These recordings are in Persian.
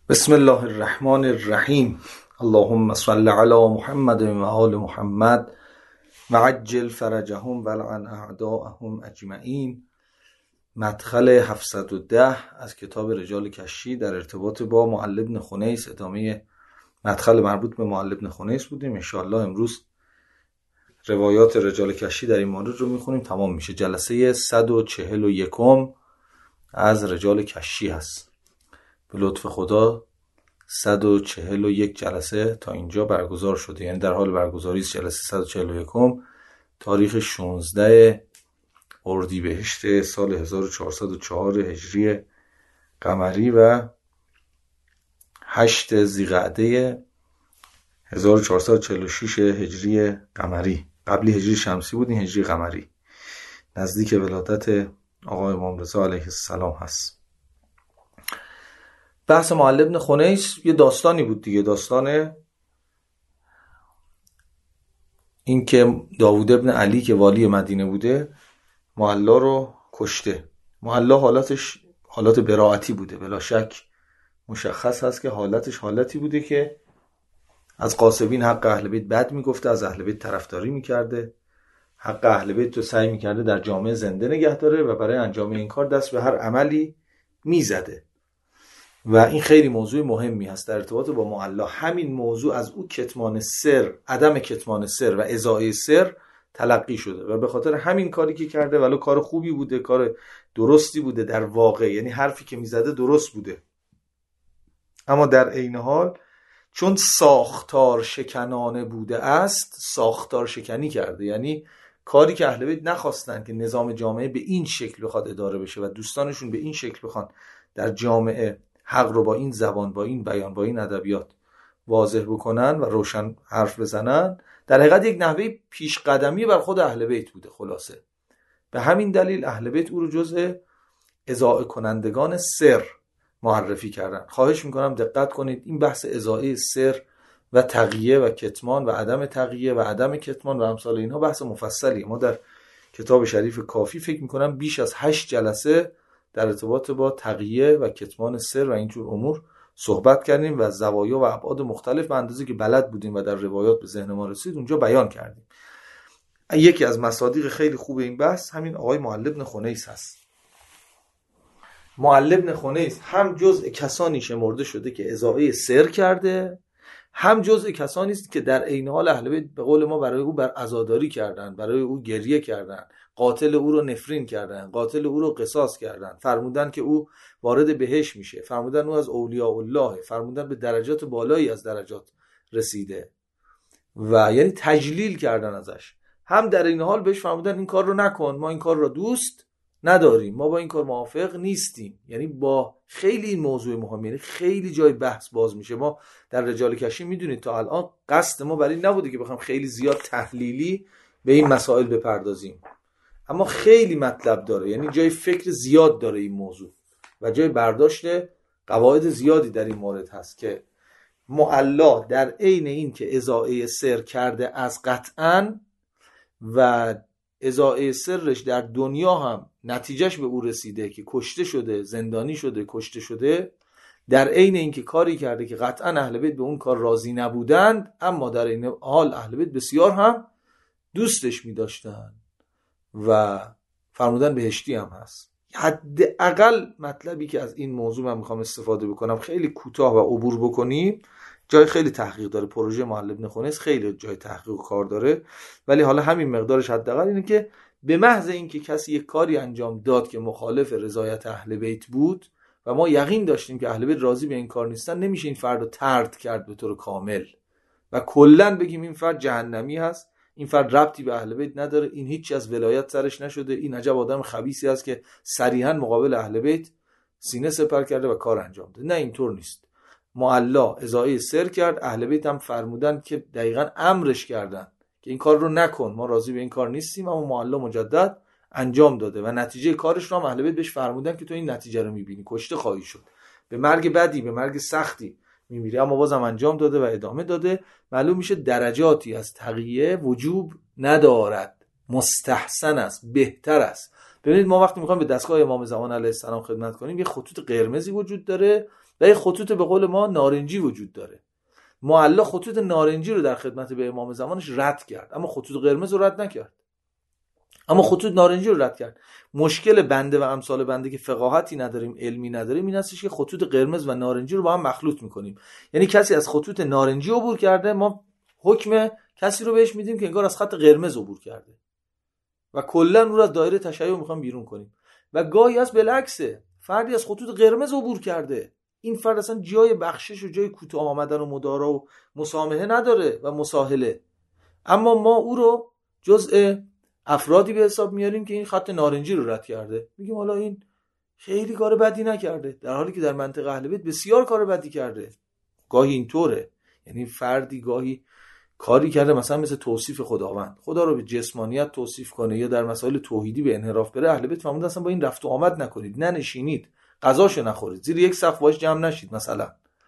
بسم الله الرحمن الرحیم. اللهم صل علی محمد و آل محمد و عجل فرجهم ولعن اعداءهم اجمعین. مدخل 710 از کتاب رجال کشی در ارتباط با معل بن خنیس، ادامه مدخل مربوط به معل بن خنیس بودیم. انشاءالله امروز روایات رجال کشی در این مورد رو میخونیم، تمام میشه. جلسه 141 از رجال کشی هست. به لطف خدا 141 جلسه تا اینجا برگزار شده، یعنی در حال برگزاری است. جلسه 141 تاریخ 16 اردیبهشت سال 1404 هجری قمری و 8 ذیقعده 1446 هجری قمری. قبلی هجری شمسی بود، این هجری قمری، نزدیک ولادت آقای امام رضا علیه السلام هست. بحث معل بن خنیس یه داستانی بود دیگه، داستان این که داوود ابن علی که والی مدینه بوده معلا رو کشته. معلا حالتش حالت براعتی بوده، بلا شک مشخص هست که حالتش حالتی بوده که از غاصبین حق اهل بیت بد میگفته، از اهل بیت طرفداری میکرده، حق اهل بیت رو سعی میکرده در جامعه زنده نگه داره و برای انجام این کار دست به هر عملی میزده. و این خیلی موضوع مهمی هست در ارتباط با معلا. همین موضوع از او کتمان سر، عدم کتمان سر و اضاعه سر تلقی شده و به خاطر همین کاری که کرده، ولو کار خوبی بوده، کار درستی بوده در واقع، یعنی حرفی که میزده درست بوده، اما در عین حال چون ساختار شکنانه بوده است، ساختار شکنی کرده. یعنی کاری که اهل بیت نخواستن که نظام جامعه به این شکل بخواد اداره بشه و دوستانشون به این شکل بخوان در جامعه حق رو با این زبان، با این بیان، با این ادبیات واضح بکنن و روشن حرف بزنن، در حقیقت یک نحوه پیش قدمی بر خود اهل بیت بوده. خلاصه به همین دلیل اهل بیت او رو جزء اضاعه کنندگان سر معرفی کردن. خواهش میکنم دقت کنید، این بحث اضاعه سر و تقیه و کتمان و عدم تقیه و عدم کتمان و امثال اینها بحث مفصلیه. ما در کتاب شریف کافی فکر میکنم بیش از 8 جلسه در ارتباط با تقیه و کتمان سر و اینجور امور صحبت کردیم و زوایا و ابعاد مختلف به اندازه که بلد بودیم و در روایات به ذهن ما رسید اونجا بیان کردیم. یکی از مصادیق خیلی خوب این بحث همین آقای معل بن خنیس هست. معل بن خنیس هم جزء کسانی شمرده شده که اضاعه سر کرده، هم جزء کسانی است که در عین حال اهل بیت به قول ما برای او بر عزاداری کردن، برای او گریه کردن، قاتل او رو نفرین کردن، قاتل او رو قصاص کردن، فرمودن که او وارد بهشت میشه، فرمودن او از اولیاء الله، فرمودن به درجات بالایی از درجات رسیده و یعنی تجلیل کردن ازش. هم در این حال بهش فرمودن این کار رو نکن، ما این کار رو دوست نداریم، ما با این کار موافق نیستیم. یعنی با خیلی این موضوع مهمه، یعنی خیلی جای بحث باز میشه. ما در رجال کشی میدونید تا الان قصد ما برای نبوده که بخوام خیلی زیاد تحلیلی به این مسائل بپردازیم، اما خیلی مطلب داره، یعنی جای فکر زیاد داره این موضوع و جای برداشت قواعد زیادی در این مورد هست که معلا در عین این که اضاعه سر کرده از قطعاً و اضاعه سرش در دنیا هم نتیجهش به او رسیده که کشته شده، زندانی شده، کشته شده، در عین این که کاری کرده که قطعاً اهل بیت به اون کار راضی نبودند، اما در این حال اهل بیت بسیار هم دوستش می داشتن و فرمودن بهشتی هم هست. حداقل مطلبی که از این موضوع من میخوام استفاده بکنم، خیلی کوتاه و عبور بکنیم، جای خیلی تحقیق داره. پروژه معل بن خنیس خیلی جای تحقیق و کار داره، ولی حالا همین مقدارش حداقل اینه که به محض اینکه کسی یک کاری انجام داد که مخالف رضایت اهل بیت بود و ما یقین داشتیم که اهل بیت راضی به این کار نیستن، نمیشه این فرد رو طرد کرد به طور کامل و کلا بگیم این فرد جهنمی هست، این فرد ربطی به اهل بیت نداره، این هیچی از ولایت سرش نشده، این عجب آدم خبیثی است که صریحا مقابل اهل بیت سینه سپر کرده و کار انجام داده. نه، اینطور نیست. معلا اضاعه سر کرد، اهل بیت هم فرمودن که دقیقاً امرش کردن که این کار رو نکن، ما راضی به این کار نیستیم، اما معلا مجدد انجام داده و نتیجه کارش رو هم اهل بیت بهش فرمودن که تو این نتیجه رو می‌بینی، کشته خواهی شد، به مرگ بدی، به مرگ سختی می‌میری، اما بازم انجام داده و ادامه داده. معلوم میشه درجاتی از تقیه وجوب ندارد، مستحسن است، بهتر است. ببینید ما وقتی می‌خوایم به دستگاه امام زمان علیه السلام خدمت کنیم، یه خطوط قرمزی وجود داره و این خطوط به قول ما نارنجی وجود داره. معلا خطوط نارنجی رو در خدمت به امام زمانش رد کرد، اما خطوط قرمز رو رد نکرد. اما خطوط نارنجی رو رد کرد. مشکل بنده و امثال بنده که فقاهتی نداریم، علمی نداریم، این هستش که خطوط قرمز و نارنجی رو با هم مخلوط میکنیم. یعنی کسی از خطوط نارنجی عبور کرده، ما حکم کسی رو بهش میدیم که انگار از خط قرمز عبور کرده و کلا رو از دایره تشیع میخوام بیرون کنیم. و گاهی از بالعکسه، فردی از خطوط قرمز عبور کرده، این فرد اصلا جای بخشش و جای کوتاه آمدن و مدارا و مسامحه نداره و مساهله، اما ما او رو جزء افرادی به حساب میاریم که این خط نارنجی رو رد کرده، میگیم حالا این خیلی کار بدی نکرده، در حالی که در منطقه اهل بیت بسیار کار بدی کرده. گاهی اینطوره، یعنی فردی گاهی کاری کرده مثلا مثل توصیف خداوند، خدا رو به جسمانیت توصیف کنه یا در مسائل توحیدی به انحراف بره، اهل بیت فرمودن اصلا با این رفت و آمد نکنید، ننشینید، غذاشو نخورید، زیر یک سقف باش جمع نشید. مثلا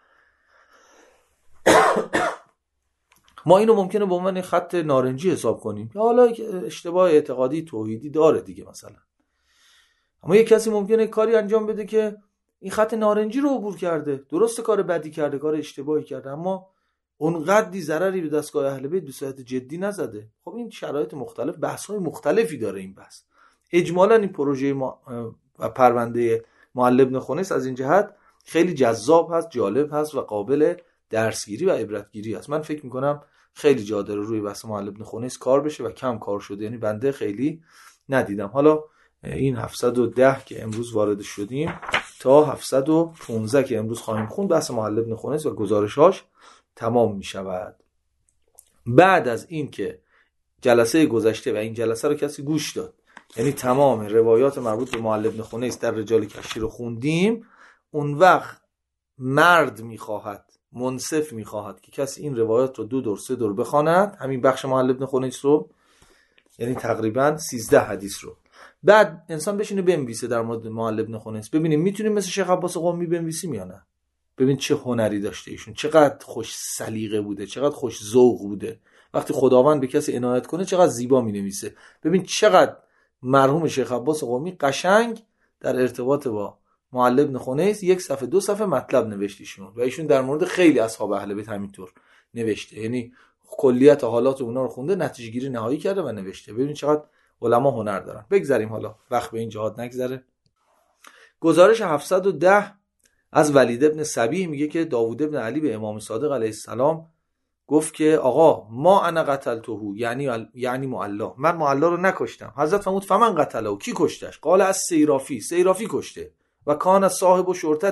ما اینو ممکنه به عنوان خط نارنجی حساب کنیم یا حالا اشتباه اعتقادی توحیدی داره دیگه مثلا، اما یک کسی ممکنه کاری انجام بده که این خط نارنجی رو عبور کرده، درسته کار بدی کرده، کار اشتباهی کرده، اما اونقدی ضرری به دستگاه اهل بیت به صورت جدی نزده. خب این شرایط مختلف، بحث‌های مختلفی داره این بحث. اجمالاً این پروژه و پرونده معلی بن خنیس از این جهت خیلی جذاب هست، جالب هست و قابل درسگیری و عبرتگیری است. من فکر می‌کنم خیلی جا داره روی بحث معلی بن خنیس کار بشه و کم کار شده، یعنی بنده خیلی ندیدم. حالا این 710 که امروز وارد شدیم تا 715 که امروز خواهیم خوند، بحث معلی بن خنیس و گزارش‌هاش تمام می شود. بعد از این که جلسه گذشته و این جلسه رو کسی گوش داد، یعنی تمام روایات مربوط به معلی بن خنیس در رجال کشی رو خوندیم، اون وقت مرد می خواهد، منصف می خواهد که کسی این روایات رو 2 دور 3 دور بخواند، همین بخش معلی بن خنیس رو، یعنی تقریبا 13 حدیث رو. بعد انسان بشینه بنویسه در مورد معلی بن خنیس، ببینیم میتونیم مثل شیخ عباس قمی بنویسیم یا نه. ببین چه هنری داشته ایشون، چقدر خوش سلیقه بوده، چقدر خوش ذوق بوده، وقتی خداوند به کسی عنایت کنه چقدر زیبا می‌نویسه. ببین چقدر مرحوم شیخ عباس قمی قشنگ در ارتباط با معلی بن خنیس 1 صفحه 2 صفحه مطلب نوشت ایشون، و ایشون در مورد خیلی اصحاب اهل بیت همینطور نوشته، یعنی کلیت حالات اونا رو خونده، نتیجه گیری نهایی کرده و نوشته. ببین چقدر علما هنر دارن. بگذریم حالا، وقت به این جهاد نگذره. گزارش 710 از ولید ابن صبیح میگه که داوود ابن علی به امام صادق علیه السلام گفت که آقا ما انا قتلته، یعنی معلا، من معلا رو نکشتم. حضرت فرمود فمن قتله، کی کشتش؟ قال از سیرافی کشته. و کان صاحب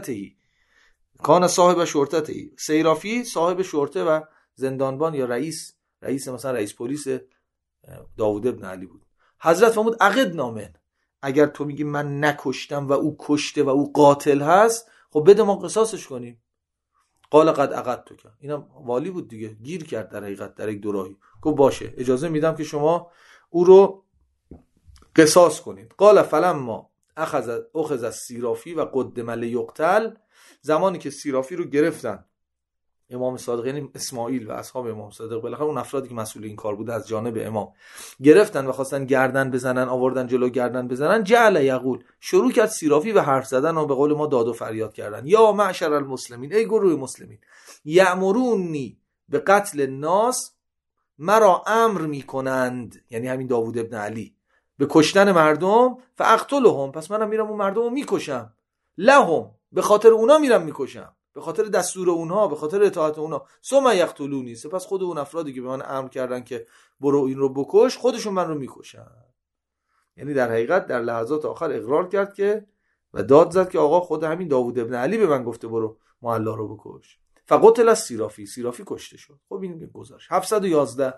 شرطته، سیرافی صاحب شرطه و زندانبان یا رئیس مثلا رئیس پلیس داوود ابن علی بود. حضرت فرمود عقد نامن، اگر تو میگی من نکشتم و او کشته و او قاتل هست، خب بده ما قصاصش کنیم. قال قد عقد تو، اینم والی بود دیگه، گیر کرد در حقیقت در یک دوراهی، گفت باشه اجازه میدم که شما او رو قصاص کنید. قال فلما اخذ السیرافی و قدم لیقتل، زمانی که سیرافی رو گرفتن امام صادق، یعنی اسماعیل و اصحاب امام صادق، بالاخره اون افرادی که مسئول این کار بوده از جانب امام، گرفتن و خواستن گردن بزنن، آوردن جلو گردن بزنن، جعل یقول، شروع کرد سیرافی به حرف زدن و به قول ما داد و فریاد کردن. یا معشر المسلمین، ای گروه مسلمین، یأمرونی به قتل الناس، مرا امر میکنند، یعنی همین داوود ابن علی، به کشتن مردم، فاقتلهم، پس منم میرم اون مردم رو میکشم، لهم، به خاطر اونا میرم میکشم، به خاطر دستور اونها، به خاطر اطاعت اونها، ثم یقتلونی، سپس خود اون افرادی که به من امر کردن که برو این رو بکش، خودشون من رو میکشن. یعنی در حقیقت در لحظات آخر اقرار کرد که و داد زد که آقا خود همین داوود ابن علی به من گفته برو معلا رو بکش. فقتل السیرافی، سیرافی کشته شد. خب این گزارش 711.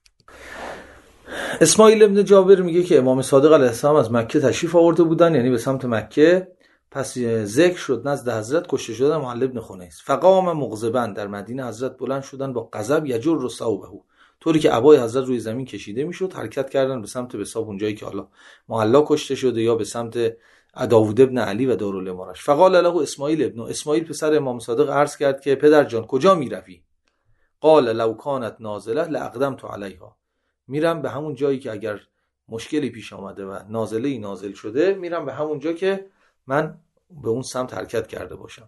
اسماعیل ابن جابر میگه که امام صادق علیه السلام از مکه تشریف آورده بودن، یعنی به سمت مکه، پس ذکر شد نزد حضرت کشته شدن معلی بن خنیس. فقام مغضبا، در مدینه حضرت بلند شدن با غضب، یجر ثوبه، طوری که عبای حضرت روی زمین کشیده میشد، حرکت کردن به سمت بساب اون جایی که حالا معلا کشته شده یا به سمت داوود ابن علی و دارالامارش. فقال له اسماعیل پسر امام صادق عرض کرد که پدر جان کجا میروی؟ قال لو كانت نازله لاقدمت علیها، میرم به همون جایی که اگر مشکلی پیش آمده و نازله‌ای نازل شده، میرم به همون جا که من به اون سمت حرکت کرده باشم.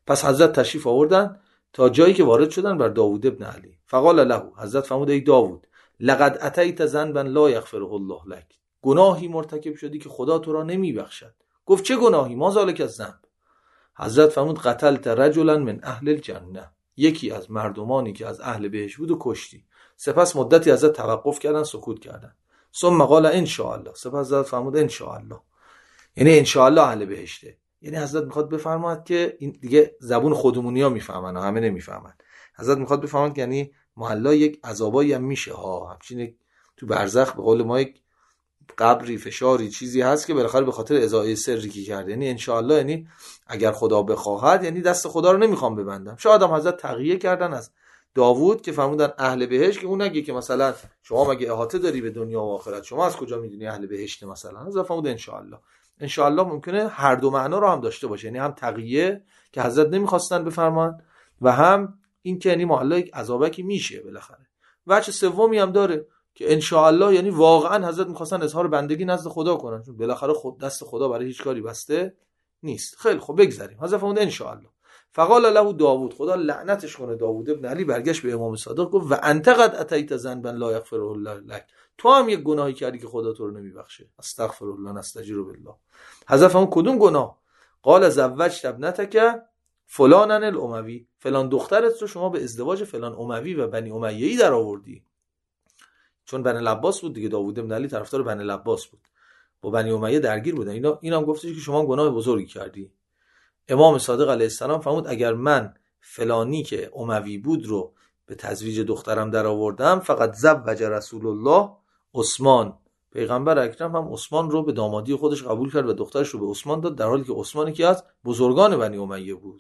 پس حضرت تشریف آوردن تا جایی که وارد شدن بر داوود ابن علی. فقال له، حضرت فرمود ای داوود، لقد اتیت ذنبا لا یغفره الله لك، گناهی مرتکب شدی که خدا تو را نمیبخشد. گفت چه گناهی؟ ما ذالک الذنب. حضرت فرمود قتلت رجلا من اهل الجنه، یکی از مردمانی که از اهل بهشت بود و کشتی. سپس مدتی حضرت توقف کردن، سکوت کردن. ثم قال ان شاء الله، سپس حضرت فرمود ان شاء الله، یعنی ان شاء الله اهل بهشته. یعنی حضرت میخواد بفرماید که این دیگه زبون خودمونیا میفهمن و همه نمیفهمن. حضرت میخواد بفرماید که یعنی معلا یک عذابایی هم میشه ها، همچین تو برزخ به قول ما یک قبری، فشاری، چیزی هست که بالاخره به خاطر ازاعه سری که کرده. یعنی ان شاء الله یعنی اگر خدا بخواهد، یعنی دست خدا رو نمیخوام ببندم. شاید هم حضرت تقیه کردن از داوود که فرمودن اهل بهشت، که اون نگه که مثلا شما مگه احاطه داری به دنیا و آخرت، شما از کجا میدونی اهل بهشت مثلا. حضرت فرمود ان شاء الله. ان شاء الله ممکنه هر دو معنا رو هم داشته باشه، یعنی هم تقیه که حضرت نمیخواستن بفرمان و هم این که یعنی معلا یک عذابکی میشه بالاخره. وجه سومی هم داره که ان شاء الله یعنی واقعا حضرت میخواستن اظهار بندگی نزد خدا کنن، چون بالاخره خود دست خدا برای هیچ کاری بسته نیست. خیلی خب بگذریم. حضرت فرمود ان شاء الله. فقال له داوود، خدا لعنتش کنه، داوود ابن علی برگشت به امام صادق گفت و انت قد اتیت ذنبا لا یغفره الله لك، تو هم یک گناهی کردی که خدا تو رو نمیبخشه. استغفر الله نستجیر بالله. حضرت فرمود کدوم گناه؟ قال زوجت ابنتک فلانن الاموی، فلان دخترت رو شما به ازدواج فلان اموی و بنی امیه‌ای در آوردی. چون بنی العباس بود دیگه، داوود ابن علی طرفدار بنی العباس بود، با بنی امیه درگیر بودن. اینم گفتش که شما گناه بزرگی کردی. امام صادق علیه السلام فرمود اگر من فلانی که اموی بود رو به تزویج دخترم در آوردم، فقط زوج رسول الله عثمان، پیغمبر اکرم هم عثمان رو به دامادی خودش قبول کرد و دخترش رو به عثمان داد، در حالی که عثمانی که از بزرگان بنی امیه بود.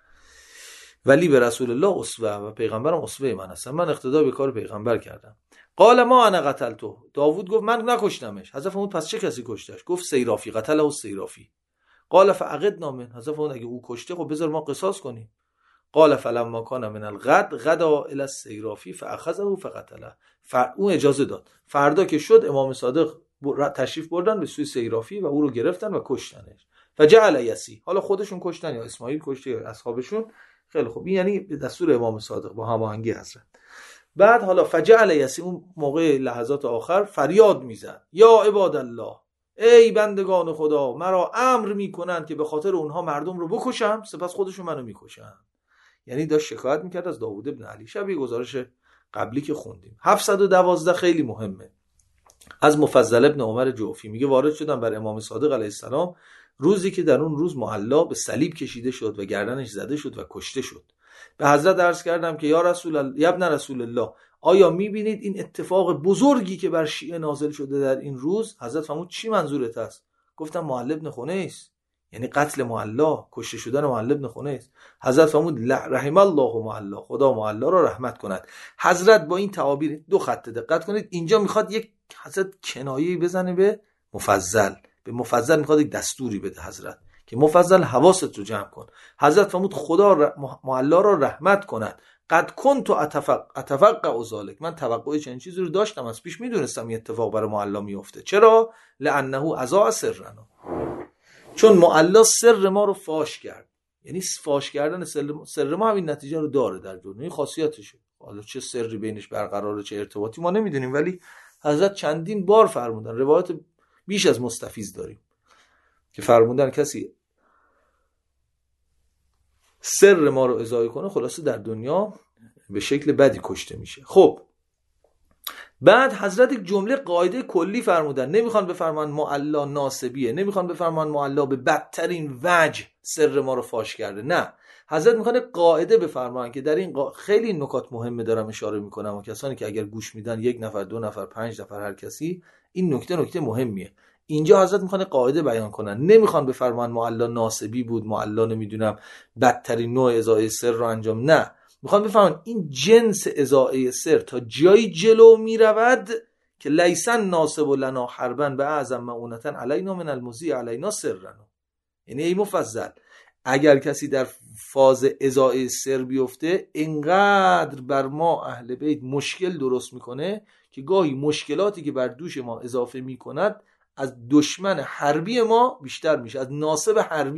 ولی به رسول الله اسوه و پیغمبرم اسوه من هستن، من اقتدا به کار پیغمبر کردم. قال ما انا قتلته، داوود گفت من نکشتمش. حضرت فرمود پس چه کسی کشتش؟ گفت سیرافی، قتله السیرافی. قال فعقدنا من، حضرت فرمود اگه او کشته خب بذار ما قصاص کنیم. قال فلما كان من الغد غدا الى السیرافی فاخذه فقتله، اون اجازه داد. فردا که شد امام صادق تشریف بردن به سوی سیرافی و او رو گرفتن و کشتنش. فجعل یسی، حالا خودشون کشتن یا اسماعیل کشته یا اصحابشون. خیلی خوب، این یعنی دستور امام صادق با هماهنگی حضرت. بعد حالا فجعل یسی، اون موقع لحظات آخر فریاد میزد یا عباد الله، ای بندگان خدا، مرا امر میکنند که به خاطر اونها مردم رو بکشم، سپس خودشون منو میکشن. یعنی داشت شکایت میکرد از داوود ابن علی. شبیه گزارش قبلی که خوندیم. 712 خیلی مهمه، از مفضل ابن عمر جوفی میگه وارد شدم بر امام صادق علیه السلام روزی که در اون روز معلا به صلیب کشیده شد و گردنش زده شد و کشته شد. به حضرت عرض کردم که یا ابن رسول الله، آیا میبینید این اتفاق بزرگی که بر شیعه نازل شده در این روز؟ حضرت فرمود چی منظورت است؟ گفتم معلا ابن خنیس، یعنی قتل معلا، کشته شدن معلا ابن خنیس. حضرت فرمود رحم الله معلا، خدا معلا را رحمت کند. حضرت با این تعابیر دو خط دقت کنید، اینجا میخواد یک حضرت کنایه‌ای بزنه به مفضل، به مفضل میخواد یک دستوری بده حضرت که مفضل حواست رو جمع کن. حضرت فرمود خدا معلا را رحمت کند. قد کنت اتوقع ذلک، من توقع چنین چیزی رو داشتم، از پیش میدونستم این اتفاق برای معلا میفته. چرا؟ لانه اذاع سرنا، چون معلا سر ما رو فاش کرد. یعنی فاش کردن سر ما همین نتیجه رو داره در دنیا، این خاصیتشه. حالا چه سری بینش برقراره، چه ارتباطی ما نمیدونیم، ولی حضرت چندین بار فرمودن، روایت بیش از مستفیض داریم که فرمودن کسی سر ما رو اضاعه کنه خلاصه در دنیا به شکل بدی کشته میشه. خب بعد حضرت یک جمله قاعده کلی فرمودن، نمیخوان بفرمان معلا ناسبیه، نمیخوان بفرمان معلا به بدترین وجه سر ما رو فاش کرده، نه، حضرت میخوان قاعده بفرمان که در این خیلی نکات مهمه دارم اشاره میکنم و کسانی که اگر گوش میدن، 1 نفر 2 نفر 5 نفر هر کسی، این نکته مهمیه. اینجا حضرت میخوان قاعده بیان کنن، نمیخوان بفرمان معلا ناسبی بود، معلا نمیدونم بدترین نوع اضاعه سر رو انجام، نه، میخوان بفهمن این جنس اضاعه سر تا جایی جلو میرود که لیسن ناسب لنا حربا به اعظم معونتا علینا من المضیع علینا سرنا. یعنی ای مفضل، اگر کسی در فاز اضاعه سر بیفته، اینقدر بر ما اهل بیت مشکل درست میکنه که گاهی مشکلاتی که بر دوش ما اضافه میکند از دشمن حربی ما بیشتر میشه، از ناسب حربی.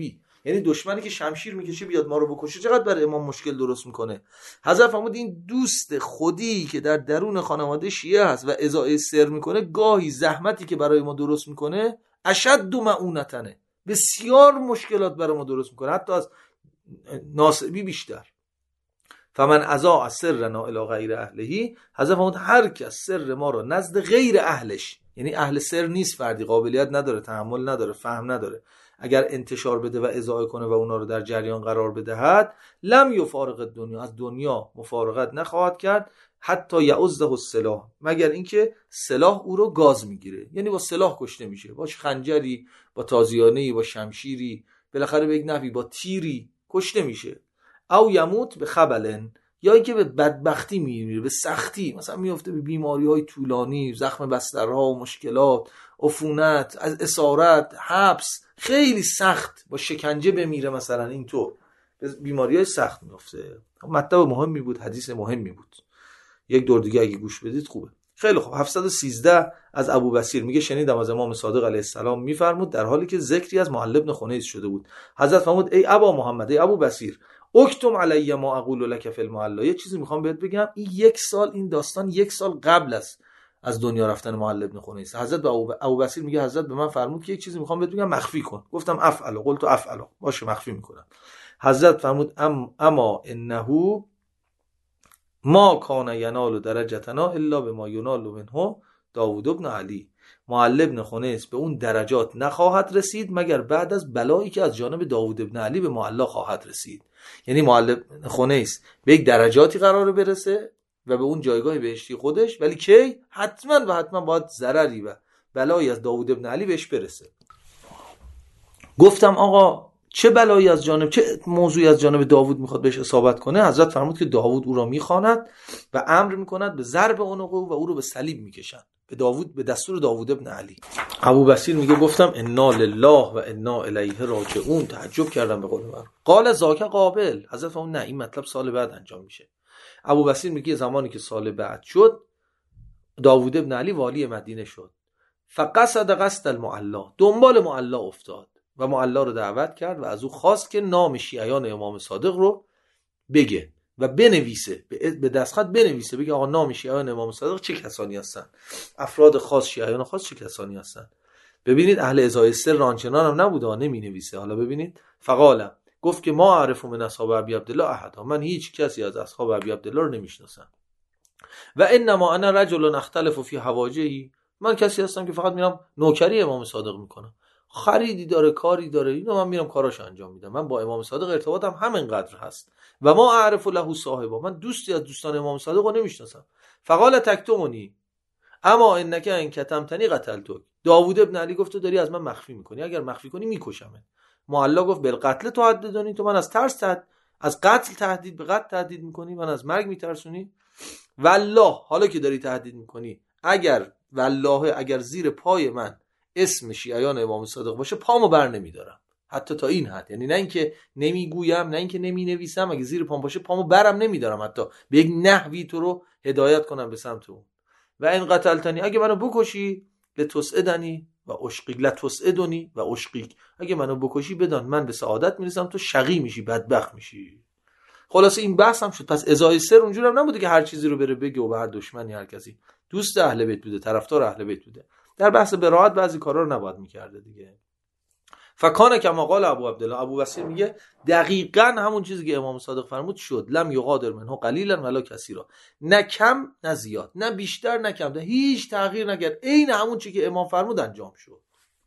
یعنی دشمنی که شمشیر میکشه بیاد ما رو بکشه چقدر برای امام مشکل درست میکنه. حضرت فرمود این دوست خودی که در درون خانواده شیعه هست و ازاعه سر میکنه، گاهی زحمتی که برای ما درست میکنه اشد معونتنه، بسیار مشکلات برای ما درست میکنه، حتی از ناصبی بیشتر. فمن اذاع سرنا الی غیر اهلهی، حضرت فرمود هر کس سر ما رو نزد غیر اهلش، یعنی اهل سر نیست، فردی قابلیت نداره، تحمل نداره، فهم نداره، اگر انتشار بده و اذاعه کنه و اونا رو در جریان قرار بدهد، لم یفارق دنیا، از دنیا مفارقت نخواهد کرد، حتی یعوزه السلاح، مگر اینکه سلاح او رو گاز میگیره، یعنی با سلاح کشته میشه، با خنجری، با تازیانه‌ای، با شمشیری، بالاخره به یک نحوی با تیری کشته میشه. او یموت به خبلن، یا اینکه به بدبختی میمیره، به سختی، مثلا میفته به بیماری‌های طولانی، زخم بسترها و مشکلات، عفونت، از اسارت، حبس، خیلی سخت، با شکنجه بمیره مثلا، اینطور به بیماری‌های سخت میفته. مطلب مهمی بود، حدیث مهمی بود، یک دور دیگه اگه گوش بدید خوبه. خیلی خوب. 713 از ابو بصیر میگه شنیدم از امام صادق علیه السلام میفرمود در حالی که ذکری از معل بن خنیس شده بود، حضرت فرمود ای ابا محمد، ای ابو بصیر، اکتم علی ما اقول لک فی المعلا، یه چیزی میخوام بهت بگم، این یک سال، این داستان یک سال قبل از دنیا رفتن معل بن خنیس، حضرت به ابو بصیر میگه حضرت به من فرمود که یک چیزی میخوام بهت بگم، مخفی کن. گفتم افعل، قلت افعل، باشه مخفی میکنم. حضرت فرمود اما انه ما کان ینال درجتنا الا بما ینال منه داوود ابن علی، معل بن خنیس به اون درجات نخواهد رسید مگر بعد از بلایی که از جانب داوود ابن علی به معلا خواهد رسید. یعنی معل بن خنیس به یک درجاتی قراره برسه و به اون جایگاه بهشتی خودش، ولی کی؟ حتما و حتما باید ضرری و بلایی از داوود ابن علی بهش برسه. گفتم آقا چه بلایی از جانب، چه موضوعی از جانب داوود میخواد بهش اصابت کنه؟ حضرت فرمود که داوود او را میخواند و امر میکند به ضرب عنقه و او رو به صلیب میکشند، به داوود، به دستور داوود ابن علی. ابو بصیر میگه گفتم انا لله و انا الیه راجعون، تعجب کردم به قول من. قال ذاک قابل، حضرت فرمود نه این مطلب سال بعد انجام میشه. ابو بصیر میگه زمانی که سال بعد شد، داوود ابن علی والی مدینه شد، فقصد قصد المعلا، دنبال معلا افتاد و معلا رو دعوت کرد و از او خواست که نام شیعیان امام صادق رو بگه و بنویسه، به دستخط بنویسه، بگه آقا نام شیعیان امام صادق چه کسانی هستن، افراد خاص، شیعیان خاص چه کسانی هستن. ببینید اهل ازای سر رانچنان هم نبوده، نمی نویسه. حالا ببینید فقال، گفت که ما اعرف من اصحاب ابی عبدالله احد، من هیچ کسی از اصحاب ابی عبدالله رو نمیشناسم. و انما انا رجل اختلف فی حواجهی، من کسی هستم که فقط میرم نوکری امام صادق میکنم، خریدی داره، کاری داره، اینو من میرم کاراشو انجام میدم، من با امام صادق ارتباطم همینقدر هست. و ما اعرف له صاحبا، من دوستی از دوستان امام صادق رو نمیشناسم. فقال تکتمونی اما انک ان کتمتنی قتلتک، داوود ابن علی گفت تو داری از من مخفی میکنی، اگر مخفی کنی میکشمت. معلا گفت بالقتل تهددنی، تو من از ترس از قتل تهدید، به قتل تهدید میکنی، من از مرگ میترسونی. والله، حالا که داری تهدید میکنی، اگر والله اگر زیر پای من اسم شیعیان امام صادق باشه پامو بر نمیدارم، حتی تا این حد، یعنی نه اینکه نمیگویم، نه اینکه نمینویسم، اگه زیر پام باشه پامو برم نمیدارم، حتی به یک نحوی تو رو هدایت کنم به سمت اون. و این قتلتنی، اگه منو بکشی، لتسعدنی و اشقیق، لتسعدنی و اشقیق، اگه منو بکشی بدان من به سعادت میرسم، تو شقی میشی، بدبخت میشی. خلاصه این بحث هم شد. پس ازای سر اونجوری هم نبوده که هر چیزی رو بره بگه و به هر دشمنی، هر کسی دوست اهل بیت بوده، طرفدار اهل بیت بوده. در بحث براءت بعضی کارا رو نباید میکرده دیگه. فکان کما قال ابو عبدالله، ابو بصیر میگه دقیقاً همون چیزی که امام صادق فرمود شد. لم یقادر منه قلیلا ولا کثیرا، نه کم نه زیاد، نه بیشتر نه کم، هیچ تغییر نکرد، عین همون چیزی که امام فرمود انجام شد.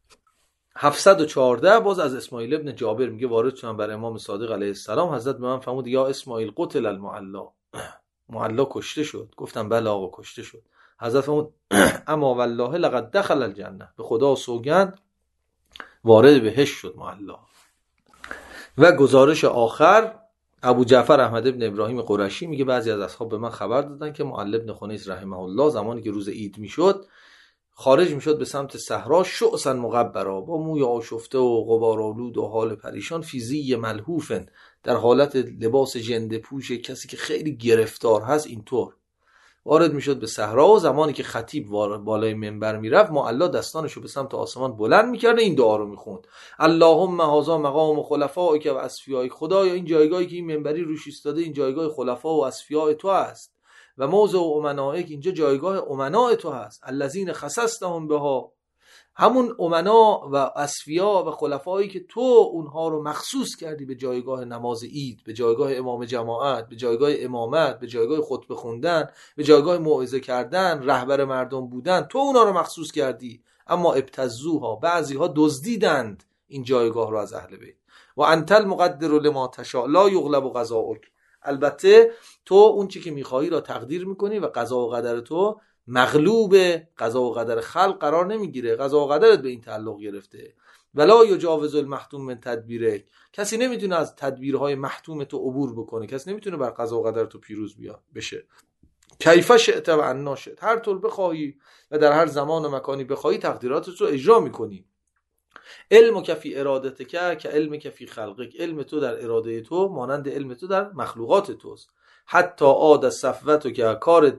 714 باز از اسماعیل ابن جابر میگه وارد شدم بر امام صادق علیه السلام، حضرت به من فرمود یا اسماعیل قتل المعلا، معلا کشته شد. گفتم بله آقا کشته شد. حضرت فرمود اما والله لقد دخل الجنه، به خدا سوگند وارد بهشت شد معلا. و گزارش آخر ابو جعفر احمد ابن ابراهیم قرشی میگه بعضی از اصحاب به من خبر دادن که معل ابن خنیس رحمه الله زمانی که روز عید میشد خارج میشد به سمت صحرا، شعثا مقبرا، با موی آشفته و غبارآلود و حال پریشان، فیزی ملحوفن، در حالت لباس ژنده پوش کسی که خیلی گرفتار هست اینطور. وارد میشد به صحرا و زمانی که خطیب بالای منبر میرفت معلا دستانشو به سمت آسمان بلند میکرد، این دعا رو میخوند: اللهم هذا مقام خلفائک و اصفیاء. خدایا این جایگاهی که این منبری روش ایستاده این جایگاه خلفا و اصفیاء تو است، و موضع امنائک اینجا جایگاه امناء تو هست، الذین خصصتهم بها، همون امنا و اصفیا و خلفایی که تو اونها رو مخصوص کردی به جایگاه نماز عید، به جایگاه امام جماعت، به جایگاه امامت، به جایگاه خطبه خوندن، به جایگاه موعظه کردن، رهبر مردم بودن، تو اونها رو مخصوص کردی. اما ابتزوها، بعضیها دزدیدند این جایگاه رو از اهل بیت. و انت المقدر لما تشاء لا یغلب قضاؤک، البته تو اون چی که میخوایی را تقدیر میکنی و قضا و قدر تو مغلوب قضا و قدر خلق قرار نمیگیره، قضا و قدرت به این تعلق گرفته. ولا یجاوز المحتوم من تدبیرک، کسی نمیتونه از تدبیرهای محتوم تو عبور بکنه، کسی نمیتونه بر قضا و قدر تو پیروز بشه. کیف شئت و عنا شئت، هر طور بخواهی و در هر زمان و مکانی بخواهی تقدیرات رو اجرا میکنی. علمک فی ارادتک که علمک فی خلقک، علم تو در اراده تو مانند علم تو در مخلوقات توست. حتی عاد صفوت که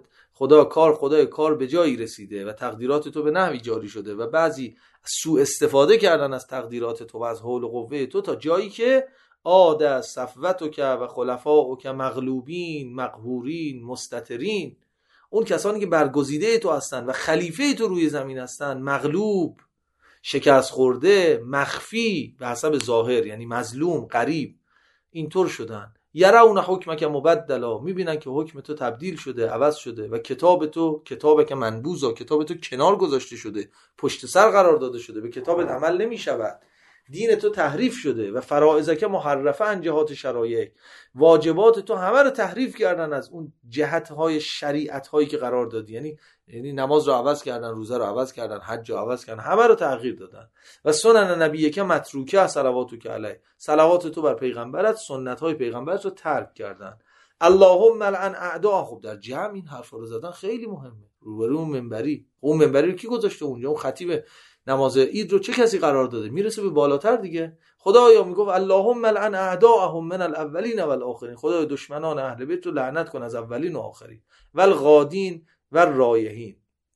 خدای کار به جایی رسیده و تقدیرات تو به نحوی جاری شده و بعضی سوء استفاده کردن از تقدیرات تو و از حول و قوه تو تا جایی که عاد صفوت که و خلفاء که مغلوبین مقهورین مستترین، اون کسانی که برگزیده تو هستن و خلیفه تو روی زمین هستن، مغلوب، شکست خورده، مخفی به حسب ظاهر، یعنی مظلوم، غریب، اینطور شدن. یرون حکمک مبدلا، میبینن که حکم تو تبدیل شده، عوض شده و کتاب تو که منبوذا، کتاب تو کنار گذاشته شده، پشت سر قرار داده شده، به کتابت عمل نمیشود، دین تو تحریف شده و فرائضک محرفه عن جهات شرایع، واجبات تو همه رو تحریف کردن از اون جهت‌های شریعت‌هایی که قرار دادی، یعنی نماز رو عوض کردن، روزه رو عوض کردن، حج رو عوض کردن، همه رو تغییر دادن. و سنن نبیه که متروکه صلواتک علیه، صلوات تو بر پیغمبرت، سنت‌های پیغمبرت رو ترک کردن. اللهم لعن اعداء. خب در جمع این حرفا رو زدن خیلی مهمه، روبرو اون منبری رو کی گذاشته اونجا؟ اون خطیب نماز عید رو چه کسی قرار داده؟ میرسه به بالاتر دیگه. خدایا میگفت اللهم لعن اعداءهم من الاولین والآخرین، خدای دشمنان اهل بیت رو لعنت کن از اولین و آخرین، والغادین والرایحین،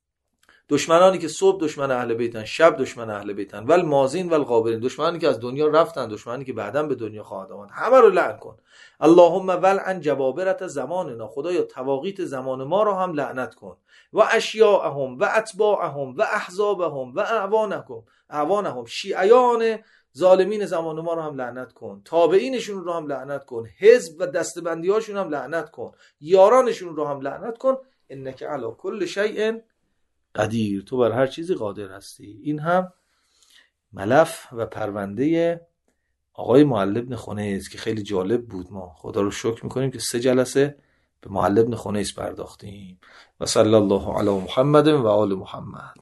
دشمنانی که صبح دشمن اهل بیتن، شب دشمن اهل بیتن، والماضین والغابرین، دشمنانی که از دنیا رفتن، دشمنانی که بعداً به دنیا خواهند آمد، همه رو لعن کن. اللهم ولعن جبابرت زماننا، خدایا تواقیت زمان ما رو هم لعنت کن. و اشیاءهم و اتباعهم و احزابهم و اعوانهم، شیعیان ظالمین زمان ما رو هم لعنت کن، تابعینشون رو هم لعنت کن، حزب و دستبندیاشون هم لعنت کن، یارانشون رو هم لعنت کن. انک علی کل شیء قدیر، تو بر هر چیزی قادر هستی. این هم ملف و پرونده آقای معلی بن خنیس که خیلی جالب بود. ما خدا رو شکر میکنیم که 3 جلسه به معلی بن خنیس پرداختیم. و صلی الله علی محمد و آل محمد.